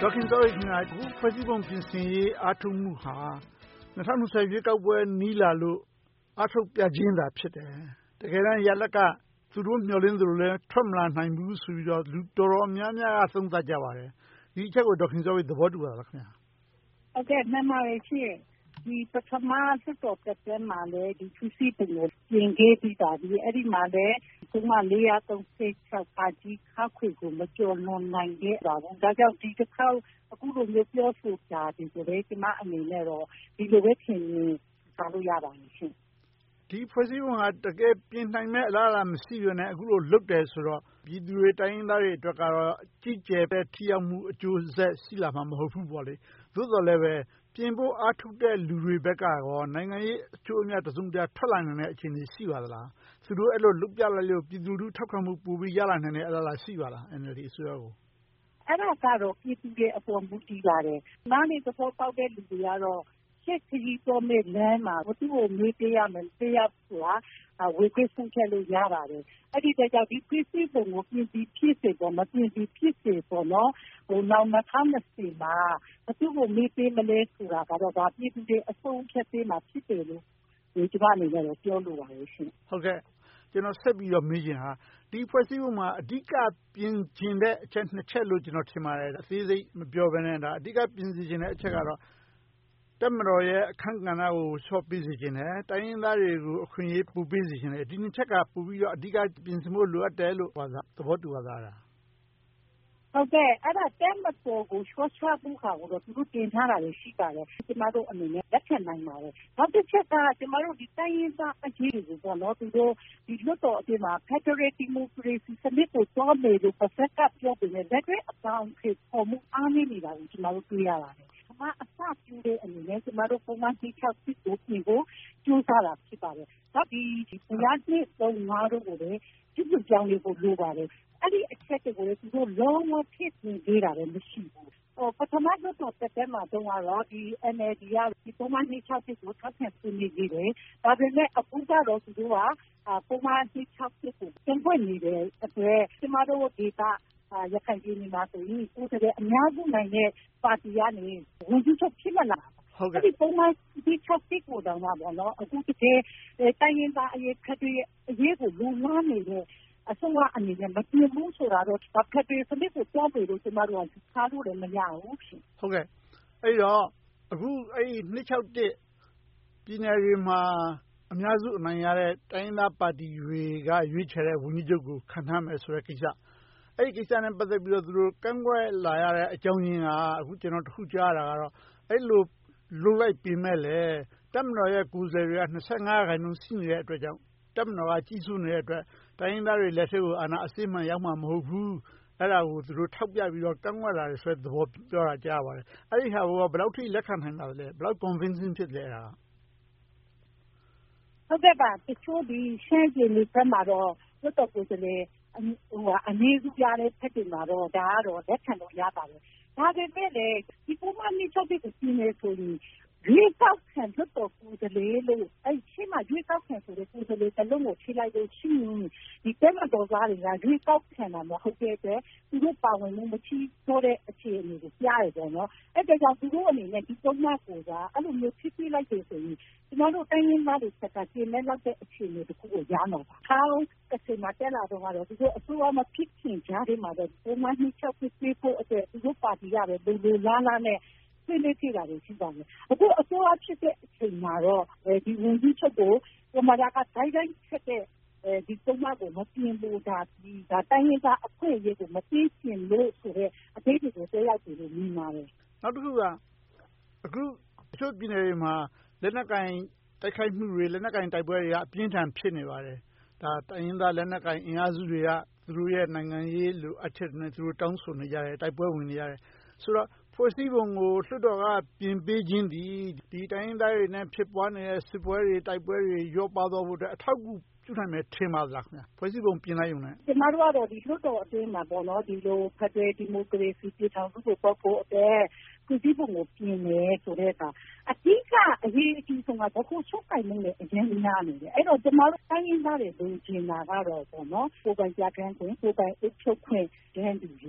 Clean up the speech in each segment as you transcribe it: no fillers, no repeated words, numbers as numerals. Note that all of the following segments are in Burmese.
ဒေါက်ခင်စောရိခင်ဗျာ အခုဖွဲ့စည်းပုံပြင်ဆင်ရေးအားထုတ်မှုဟာ2020ရွေးကောက်ပွဲနီးလာလို့အားထုတ်ပြခြင်းသာဖြစ်တယ်။တကယ်တမ်းရလဒ်ကသူတို့မျှော်လင့်သလိုလည်းထွက်မလာနိုင်ဘူးဆိုပြီးတော့လူတော်တော်များများကသုံးသပ်ကြပါတယ်။ဒီအချက်ကိုဒေါက်ခင်စောရိသဘောတူပါလားခင်ဗျာ။ဟုတ်ကဲ့မှန်ပါတယ်ရှင့်။ဒီပထမစစ်တော်တက်တဲ့မှာလည်းဒီသူစီပုံကိုပြင်ခဲ့ပြီးတာဒီအဲ့ဒီမှာလည်းဒီမှာ436ပါကြီးခါခွေကိုမကျော်လွန်နိုင်ခဲ့တာဘူး။ဒါကြောင့်ဒီတစ်ခါအခုလိုမျိုးပြောဆိုတာဒီဆိုတဲ့ဒီမှာအနေနဲ့တော့ဒီလိုပဲထင်ရင်စားလို့ရပါတယ်ရှင့်။ဒီဖွဲ့စည်းပုံကတကယ်ပြင်နိုင်မဲ့အလားအလာမရှိဘဲနဲ့အခုလိုလုပ်တယ်ဆိုတော့ပြည်သူတွေတိုင်းရင်းသားတွေအတွက်ကတော့ကြီးကျယ်တဲ့ထိရောက်မှုအကျိုးဆက်ရှိလာမှာမဟုတ်ဘူးပေါ့လေ။သို့တော်လည်းပဲပြင်ဖို့အားထုတ်တဲ့လူတွေဘက်ကရောနိုင်ငံရေးအကျိုးအမြတ်တစုံတရာထွက်လာနိုင်တဲ့အခြေအနေရှိပါသလား။သူတို့အဲ့လိုလုပ်ပြလိုက်လို့ပြည်သူလူထုထောက်ခံမှုပိုပြီးရလာနိုင်တဲ့အလားအလာရှိပါလား NLD အစိုးရကိုအဲ့ဒါကတော့ပြည်သူတွေအပေါ်မူတည်ပါတယ်။နားနေသဘောပေါက်တဲ့လူတွေကတော့ရှက်ခရီးပေါ်မဲ့လမ်းမှာသူ့ကိုမေးပေးရမယ်ပေးရဆိုတာဝေခွင့်ဆုံးဖြတ်လို့ရပါတယ်။အဲ့ဒီတကြောင်ဒီပြည်စည်းပုံကိုပြင်ပြီးဖြစ်စေပေါ်မပြင်ပြီးဖြစ်စေပေါ်နော်နောက်2020မှာသူ့ကိုမေးပေးမလဲဆိုတာကတော့ဒါပြည်သူတွေအဆုံးဖြတ်ပေးမှာဖြစ်တယ်လို့ဒီကနေ့လည်းပြောလိုပါတယ်ရှင်။ဟုတ်ကဲ့ကျွန်တော်ဆက်ပြီးတော့မေးချင်တာဒီဖွဲ့စည်းပုံမှာအဓိကပြင်ချင်တဲ့အချက်နှစ်ချက်လို့ကျွန်တော်ထင်ပါတယ်အသေးစိတ်မပြောဘဲနဲ့ဒါအဓိကပြင်ဆင်ချင်တဲ့အချက်ကတော့တပ်မတော်ရဲ့အခန်းကဏ္ဍကိုလျှော့ပေးစေခြင်းနဲ့တိုင်းရင်းသားတွေကိုအခွင့်အရေးပိုပေးစေခြင်းနဲ့ဒီနှစ်ချက်ကပိုပြီးတော့အဓိကပြင်ဆင်ဖို့လိုအပ်တယ်လို့သဘောတူပါသလားဟုတ်ကဲ့အဲ့ဒါတက်မတော်ကိုရှော့ချဖို့ခါကိုတော့သူတို့တင်ထားတာလည်းရှိပါတယ်ကျမတို့အနေနဲ့လက်ခံနိုင်ပါတယ်နောက်တစ်ချက်ကကျမတို့ဒီတိုင်းရင်းသားအရေးတွေကိုပေါ့နော်သူတို့ဒီလွတ်တော်အပြင်မှာ Federal Democracy စနစ်ကိုတောမယ်လို့ပတ်သက်ကပြောပြီးလက်တွေ့အပေါင်းဖြစ်ပေါ်မှုအားနည်းနေတာကိုကျမတို့တွေ့ရပါတယ်အစပြုတဲ့အနေနဲ့ကျမတို့ပုံမှန်တိကျစစ်ကိုပြင်ဖို့ကြိုးစားတာဖြစ်ပါတယ်။နောက်ဒီတရားစီရင်သုံးတို့ကိုလည်းပြုပြောင်းလဲဖို့လိုပါတယ်။အဲ့ဒီအချက်တွေကိုလည်းသူတို့လုံးဝဖြစ်နေသေးတာလည်းမရှိဘူး။ပထမတော့တက်တဲ့မှာတော့ဒီ NLD ကဒီပုံမှန်တိကျစစ်ကိုထောက်ခံဆွေးနွေးနေတယ်။ဒါပေမဲ့အခုကတော့သူတို့ကပုံမှန်တိကျစစ်ကိုကျင့်ဝတ်နေတဲ့အတွက်ကျမတို့ဒေသရခိုင်ပြည်နယ်မှာဆိုရင်ကိုယ်တည်းအများစုနိုင်တဲ့ပါတီကနေဝန်ကြီးချုပ်ဖြစ်လာဟုတ်ကဲ့ဒီပုံမှန်ဒီချက်စစ်ကိုတောင်းတာပေါ့နော်အခုတကယ်တိုင်းရင်းသားအရေးခက်တဲ့အရေးကိုလုံလနေတဲ့အစိုးရအနေနဲ့မပြင်းဘူးဆိုတာတော့ခက်တဲ့စနစ်ကိုတောင်းပြီးလို့ကျမတို့ကစားလို့လည်းမရဘူးဟုတ်ကဲ့အဲ့တော့အခုအဲ့261ပြည်နယ်တွေမှာအများစုအနိုင်ရတဲ့တိုင်းရင်းသားပါတီတွေကရွေးချယ်တဲ့ဝန်ကြီးချုပ်ကိုခန့်ထားမယ်ဆိုတဲ့ကိစ္စအဲ့ဒီကိစ္စနဲ့ပတ်သက်ပြီးတော့သူတို့ကန့်ကွက်လာရတဲ့အကြောင်းရင်းကအခုကျွန်တော်တခုကြားရတာကတော့အဲ့လိုလုပ်လိုက်ပြင်မဲ့လေတပ်မတော်ရဲ့ကိုယ်စားလှယ်တွေက25%ရှိနေတဲ့အတွက်ကြောင့်တပ်မတော်ကကြီးစိုးနေတဲ့အတွက်တိုင်းရင်းသားတွေလက်ထဲကိုအာဏာအစစ်မှန်ရောက်မှာမဟုတ်ဘူးအဲ့ဒါကိုသူတို့ထောက်ပြပြီးတော့ကန့်ကွက်လာတယ်ဆိုတဲ့သဘောပြောတာကြားပါတယ်အဲ့ဒီဟာကိုဘယ်လောက်ထိလက်ခံနိုင်ပါလဲဘယ်လောက် convincing ဖြစ်လဲအဲ့ဒါဟုတ်ကဲ့ပါတချို့ဒီရှမ်းပြည်နယ်ဘက်မှာတော့လွတ်တော်ကိုယ်စားလှယ်အနေစုပြတဲ့ဖက်တွေမှာတော့ဒါကတော့လက်ခံလို့ရပါတယ်ဒါပေမဲ့လည်းဒီပုံမှန်နေချုပ်ကိုပြင်နေဆိုရင်ရွေးကောက်ခံလွတ်တော်ကိုယ်စားလှယ်လို့အဲ့ရှင်းမှာရွေးကောက်ခံဆိုတဲ့ကိုယ်စားလှယ်တစ်လုံးကိုထိလိုက်လို့ရှိရင်ဒီတက်မတော်သားတွေကရွေးကောက်ခံတာမဟုတ်တဲ့အတွက်သူတို့ပါဝင်မှုမရှိတော့တဲ့အခြေအနေကိုကြားရတယ်နော်အဲ့ဒါကြောင့်သူတို့အနေနဲ့ဒီပုံမှန်ကိုအဲ့လိုမျိုးဖြစ်ပြလိုက်တယ်ဆိုရင်ကျမတို့တိုင်းရင်းသားတွေစကားကျင်းမဲ့လောက်တဲ့အခြေအနေတစ်ခုကိုရတော့ပါထောင်းတစ်ချိန်မှာတက်လာတော့ကတော့သူတို့အစိုးရမဖြစ်ခင်ကြားထဲမှာတော့ပုံမှန်နှိချက်ဖြစ်ဖို့အတွက်သူတို့ပါတီကပဲလူလာနဲ့ဆွေးနွေးကြတာတွေရှိပါတယ်အခုအစိုးရဖြစ်တဲ့အချိန်မှာတော့ဒီဝန်ကြီးချုပ်ကိုပမာဒါကတိုင်းဖြစ်တဲ့ဒီပုံမှန်ကိုမပြင်လို့ဒါတိုင်းရင်းသားအဖွဲ့အစည်းကိုမသိချင်လို့ဆိုတဲ့အသေးစိတ်ကိုပြောရတယ်လို့မြင်ပါတယ်နောက်တစ်ခုကအခုအချို့ပြည်နယ်တွေမှာလက်နက်ကင်တိုက်ခိုက်မှုတွေလက်နက်ကင်တိုက်ပွဲတွေကအပြင်းထန်ဖြစ်နေပါတယ်ဒါတိုင်းရင်းသားလက်နက်ကင်အင်အားစုတွေကသူတို့ရဲ့နိုင်ငံရေးလိုအပ်ချက်နဲ့သူတို့တောင်းဆိုနေကြတယ်တိုက်ပွဲဝင်နေကြတယ်ဆိုတော့ဖွဲ့စည်းပုံကိုလွှတ်တော်ကပြင်ပေးခြင်းဒီတိုင်းရင်းသားတွေနဲ့ဖြစ်ပွားနေတဲ့စစ်ပွဲတွေတိုက်ပွဲတွေရောပါသွားဖို့အတွက်အထောက်အကူပြုနိုင်မယ်ထင်ပါသလားခင်ဗျဖွဲ့စည်းပုံပြင်လိုက်ရုံနဲ့ကျမတို့ကတော့ဒီလွှတ်တော်အတွင်းမှာပေါ့နော်ဒီလိုဖက်ဒရယ်ဒီမိုကရေစီပြည်ထောင်စုကိုပေါ်ဖို့အတွက်ဖွဲ့စည်းပုံကိုပြင်မယ်ဆိုတဲ့အခါအဓိကအရေးအကြီးဆုံးကခုချုပ်ကိုင်မှုနဲ့အရင်များနေတယ်အဲ့တော့ကျမတို့တိုင်းရင်းသားတွေလူကျင်တာကတော့ပေါ့နော်ကိုယ်ပိုင်ပြဋ္ဌာန်းခွင့်ကိုယ်ပိုင်အုပ်ချုပ်ခွင့်တန်းတူရေး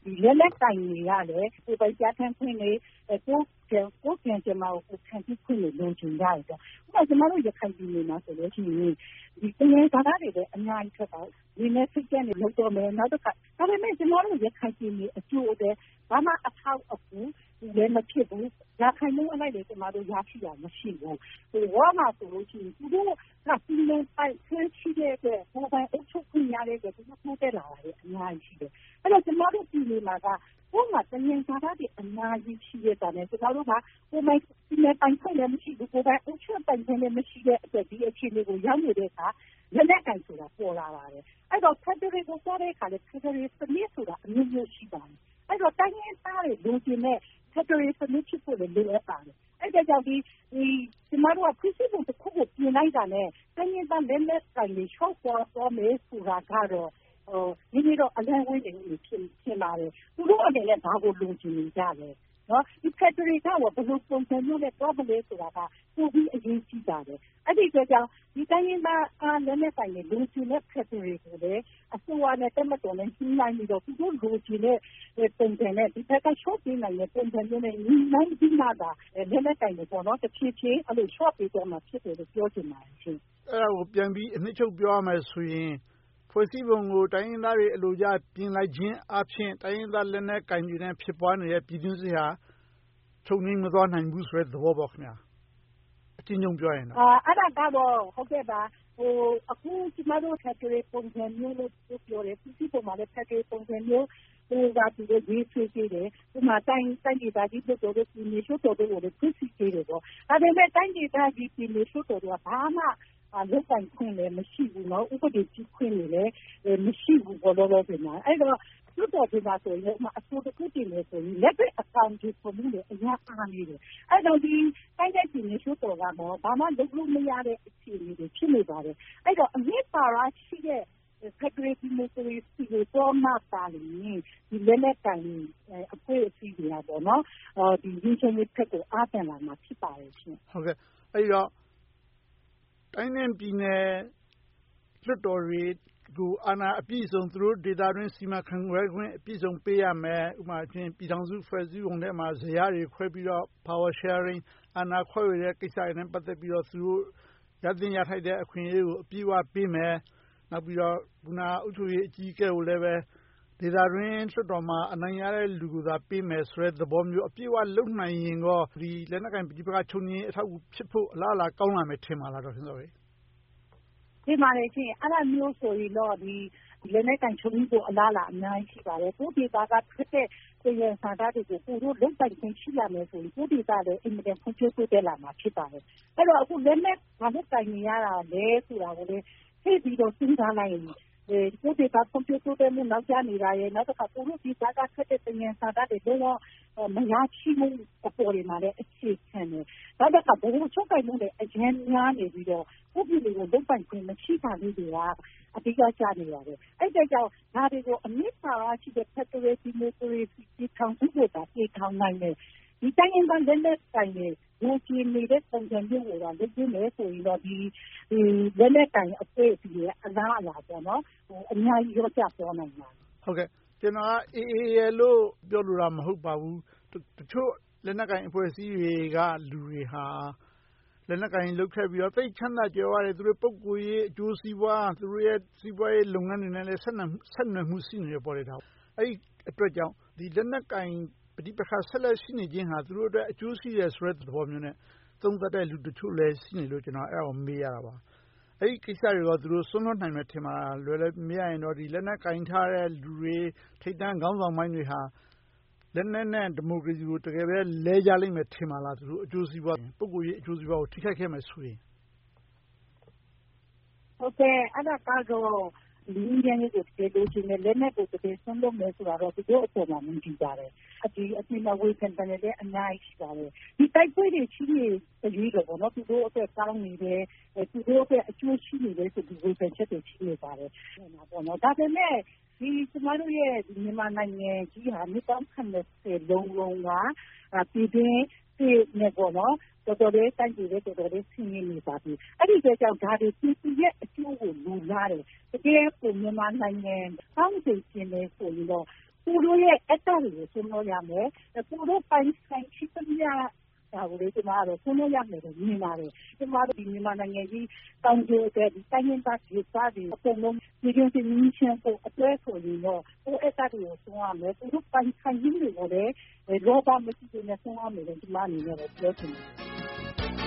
လက်လက်တိုင်တွေရလေကိုယ်ပိုင်ပြဋ္ဌာန်းခွင့်တွေကိုပြန်ကျမကိုခံပြီးခွင့်လိုချင်ကြတယ်ဆိုတော့ဥပမာကျမတို့ရခိုင်ပြည်နယ်မှာဆိုလို့ရှိရင်ဒီသင်္ကေတဘာသာတွေလည်းအများကြီးထွက်ပါဒီနဲ့စိတ်ကြက်နေလို့တော့မယ်နောက်တစ်ခါဒါပေမဲ့ကျမတို့ရခိုင်ပြည်နယ်အကျိုးတဲ့ဘာမှအထောက်အကူလည်းမဖြစ်ဘူးရခိုင်လူအလိုက်တွေကျမတို့ရရှိတာမရှိဘူးဝါမှာဆိုလို့ရှိရင်သူတို့ကပြည်နယ်ပိုင်ခွင့်ရှိတဲ့အတွက်ဟိုပိုင်းအုပ်ချုပ်ခွင့်ရတဲ့အတွက်သူတို့ပို့တက်လာတယ်အများကြီးရှိတယ်အဲ့တော့ကျမတို့ပြည်နယ်မှာကဘုံမှာသင်္ကေတဘာသာတွေအများကြီးရှိတဲ့တာနဲ့ကျမတို့ကဟိုပိုင်းပြည်နယ်ပိုင်ခွင့်လည်းမရှိဘူးဟိုပိုင်းအုပ်ချုပ်ပိုင်ခွင့်လည်းမရှိတဲ့အတွက်ဒီအခြေအနေကိုရောက်နေတဲ့အခါလက်လက်ကန်ဆိုတာပေါ်လာပါတယ်အဲ့တော့ Federal ကိုပြောတဲ့အခါလည်း Federal စနစ်ဆိုတာအမျိုးမျိုးရှိပါတယ်အဲ့တော့တိုင်းရင်းသားတွေလူချင်းနဲ့ Federal စနစ်ဖြစ်ဖို့လည်းလိုအပ်ပါတယ်အဲ့ဒါကြောင့်ဒီကျမတို့ကပြည်စည်းပုံတစ်ခုကိုပြင်လိုက်တာနဲ့တိုင်းရင်းသားလက်လက်ကန်တွေရှော့ပေါ်မယ်ဆိုတာကတော့ဒီတော့အလံဝဲနေလို့ဖြစ်လာတယ်သူတို့အနေနဲ့ဘာကိုလုံခြုံနေကြလဲနော်ဒီ Federal ကဘယ်လိုပုံစံမျိုးနဲ့တော့မလဲဆိုတာကပိုပြီးအရေးကြီးတာပဲအဲ့ဒီကြောင့်ဒီတိုင်းရင်းသားလက်လက်ကန်တွေလုံခြုံတဲ့ Federal ကိုလည်းအစိုးရနဲ့တက်မတော်နဲ့ညှိနှိုင်းပြီးတော့သူတို့လုံခြုံတဲ့ပုံစံနဲ့ဒီဘက်က short ပေးနိုင်တဲ့ပုံစံမျိုးနဲ့ညှိနှိုင်းပြီးမှသာလက်လက်ကန်တွေပေါ့နော်တစ်ဖြည်းဖြည်းအဲ့လို short ပေးတော့မှဖြစ်တယ်လို့ပြောချင်ပါတယ်ရှင်အဲ့ဒါကိုပြန်ပြီးအနှစ်ချုပ်ပြောရမယ်ဆိုရင်ဖွဲ့စည်းပုံကိုတိုင်းရင်းသားတွေအလိုကျပြင်လိုက်ခြင်းအပြင်တိုင်းရင်းသားလက်နက်ကိုင်တွေနဲ့ဖြစ်ပွားနေတဲ့ပြည်တွင်းစစ်ဟာချုပ်ငြိမ်းမသွားနိုင်ဘူးဆိုတဲ့သဘောပေါ့ခင်ဗျာအချင်းချင်းပြောရင်တော့အဲ့ဒါကတော့ဟုတ်ကဲ့ပါအခုကျမတို့ Federal ပုံစံမျိုးလို့ပြောတယ်ပြည်စည်းပုံမှာလည်း Federal ပုံစံမျိုးကသူတို့ရေးဆွေးကြည့်တယ်ဒီမှာတိုင်းဒေသကြီးတို့တို့ပြည်နယ်ချုပ်တို့ကိုလည်းသိသိကြည့်တယ်ပေါ့ဒါပေမဲ့တိုင်းဒေသကြီးပြည်နယ်ချုပ်တို့ကဘာမှလုပ်ပိုင်ခွင့်လည်းမရှိဘူးနော်ဥပဒေကြီးခွင့်လည်းမရှိဘူးဘောလုံးတွေမှာအဲ့တော့သူတို့ဒီမှာဆိုရင်အစိုးရကတည်းကဆိုရင်လက်ပဲအကောင်ကြီးပုံနဲ့အများအားနေတယ်အဲ့တော့ဒီတိုင်းဒေသကြီးနေချုပ်တော်ကတော့ဘာမှလုပ်လို့မရတဲ့အခြေအနေတွေဖြစ်နေပါတယ်အဲ့တော့အမြင့်ပါရရှိတဲ့Federal Democracy ကိုတော့မှပါလိမ့်မယ်ဒီလက်လက်ကန်အဖွဲ့အစည်းတွေကပေါ့နော်ဒီရင်းချင်းရဲ့ဖက်ကိုအားပြန်လာမှာဖြစ်ပါတယ်ရှင်ဟုတ်ကဲ့အဲ့တော့တိုင်းနဲ့ပြည်နယ်လွှတ်တော်တွေကိုအာဏာအပြည့်စုံသူတို့ဒေသတွင်းစီမံခန့်ခွဲခွင့်အပြည့်စုံပေးရမယ်ဥပမာအဖြစ်ပြည်ထောင်စုဖွဲ့စည်းပုံထဲမှာဇယားတွေခွဲပြီးတော့ power sharing အာဏာခွဲဝေတဲ့ကိစ္စတွေနဲ့ပတ်သက်ပြီးတော့သူတို့ရသင့်ရထိုက်တဲ့အခွင့်အရေးကိုအပြည့်အဝပေးမယ်နောက်ပြီးတော့ခုနအုပ်ချုပ်ရေးအကြီးအကဲကိုလည်းပဲဒေသတွင်းလွှတ်တော်မှာအနိုင်ရတဲ့လူကိုသာပေးမယ်ဆိုတဲ့သဘောမျိုးအပြည့်အဝလုပ်နိုင်ရင်တော့ဒီလက်နက်ကိုင်ပဋိပက္ခချုပ်ငြိမ်းအထောက်အကူဖြစ်ဖို့အလားအလာကောင်းလာမယ်ထင်ပါလားဒေါ်ခင်စောဝေဒီမှာလည်းချင်းအဲ့ဒါမျိုးဆိုရင်တော့ဒီလက်နက်ကန်ချုပ်ပြီးဖို့အလားအလာအများကြီးရှိပါတယ်ကိုဒီဘာကဖြစ်တဲ့ပြည်စာသားတွေကိုပို့လို့လုံပိုင်ခွင့်ရှိလာမယ်ဆိုရင်ကိုဒီသားလည်းအင်မတန်ဖွံ့ဖြိုးတိုးတက်လာမှာဖြစ်ပါတယ်အဲ့တော့အခုလက်နက်ဘာလို့တိုင်နေရတာလဲဆိုတာကိုလည်းသိပြီးတော့စဉ်းစားလိုက်ရင်ကိုဒီသားဖွံ့ဖြိုးတိုးတက်မှုနောက်ကျနေတာရဲ့နောက်တစ်ခါကိုဒီသားကဖြစ်တဲ့ပြည်စာသားတွေတော့မရရှိမှုအပေါ်တွေမှာလည်းအခြေခံတယ်နောက်တစ်ခါဘယ်လိုချုပ်ကိုင်မှုတွေအရင်များနေပြီးတော့ကိုပြည်တွေကိုလုံပိုင်ခွင့်မရှိတာလေးတွေကအဓိကကျနေပါတယ်အဲ့ဒါကြောင့်ဒါတွေကိုအမြင့်ပါရှိတဲ့ Federal Democracy ပြည်ထောင်စုကိုသာပြည်ထောင်နိုင်တယ်ဒီတိုင်းရင်းသားလက်နက်ကိုင်တွေလူကြီးနေတဲ့ပုံစံမျိုးကိုတော့လုပ်နေဆိုရင်တော့ဒီလက်နက်ကိုင်အဖွဲ့အစည်းရဲ့အလားအလာပေါ့နော်အများကြီးရောကြပြောနိုင်ပါတယ်ဟုတ်ကဲ့ကျွန်တော်က AA လို့ပြောလို့တာမဟုတ်ပါဘူးတချို့လက်နက်ကိုင်အဖွဲ့အစည်းတွေကလူတွေဟာလက်နက်ကိုင်လုပ်ခဲ့ပြီးတော့သိချမ်းသာကြွယ်ဝတယ်သူတို့ပုဂ္ဂိုလ်ရေးအကျိုးစီးပွားသူတို့ရဲ့စီးပွားရေးလုပ်ငန်းတွေနဲ့လည်းဆက်နွယ်မှုရှိနေပေါ်တယ်ဒါအဲ့ဒီအတွက်ကြောင့်ဒီလက်နက်ကိုင်ပဋိပက္ခဆက်လက်ရှိနေခြင်းဟာသူတို့အတွက်အကျိုးရှိတယ်ဆိုတဲ့သဘောမျိုးနဲ့သုံးသပ်တဲ့လူတချို့လည်းရှိနေလို့ကျွန်တော်အဲ့ဒါကိုမေးရတာပါအဲ့ဒီကိစ္စတွေတော့သူတို့ဆွံ့လွှတ်နိုင်မယ်ထင်ပါလားလွယ်လွယ်မရရင်တော့ဒီလက်နက်ကင်ထားတဲ့လူတွေထိပ်တန်းခေါင်းဆောင်ပိုင်းတွေဟာလက်နက်နဲ့ဒီမိုကရေစီကိုတကယ်ပဲလဲကြလိမ့်မယ်ထင်ပါလားသူတို့အကျိုးစီးပွားပုဂ္ဂိုလ်ရေးအကျိုးစီးပွားကိုထိခိုက်ခဲ့မယ်ဆိုရင်ဟုတ်ကဲ့အဲ့ဒါကတော့လူရင်းရဲ့ကိုတကယ်လို့ချင်းလက်နက်ကိုတကယ်ဆွံ့လို့မယ်ဆိုတာတော့ဒီလိုအပေါ်မှာမြင်ကြတယ်အပြင်မှာဝေဖန်တယ်လည်းအများကြီးရှိပါတယ်ဒီတိုက်ပွဲတွေရှိနေပြီးတော့ပေါ့နော်သူတို့အတွက်ကောင်းနေတယ်သူတို့အတွက်အကျိုးရှိနေတယ်ဆိုပြီးဝေဖန်ချက်တွေရှိနေပါတယ်ပေါ့နော်ဒါပေမဲ့ဒီကျမတို့ရဲ့မြန်မာနိုင်ငံကြီးဟာမြေတောင်ခံတဲ့လုံးလုံးကပြည်တွင်းပြည်နယ်ပေါ့နော်တော်တော်လေးတိုင်းပြည်လေးတော်တော်လေးဆင်းရဲနေပါပြီအဲ့ဒီကြောင့်ဒါတွေပြည်သူရဲ့အကျိုးကိုလူလာတယ်တကယ်ကိုမြန်မာနိုင်ငံကောင်းစဉ်ကျင်နေဆိုရင်တော့သူတို့ရဲ့အတ္တတွေကိုဆွေးနွေးရမယ်။သူတို့ပိုင်ဆိုင်ရှိသမျှဒါကိုလေကျမတို့ဆွေးနွေးရမယ်လို့မြင်ပါတယ်။ကျမတို့ဒီမြန်မာနိုင်ငံကြီးတောင်ကျိုတဲ့တိုင်းရင်းသားဒေသတွေအကုန်လုံးဒီလိုစီမင်းချင်းကိုအတွက်ဆိုရင်တော့ဟိုအဲ့ဒါတွေကိုဆွေးနွေးရမယ်။သူတို့ပိုင်ဆိုင်မှုတွေကိုလည်းလောဘမရှိတဲ့နဲ့ဆွေးနွေးရမယ်လို့ကျမအနေနဲ့ပြောချင်တယ်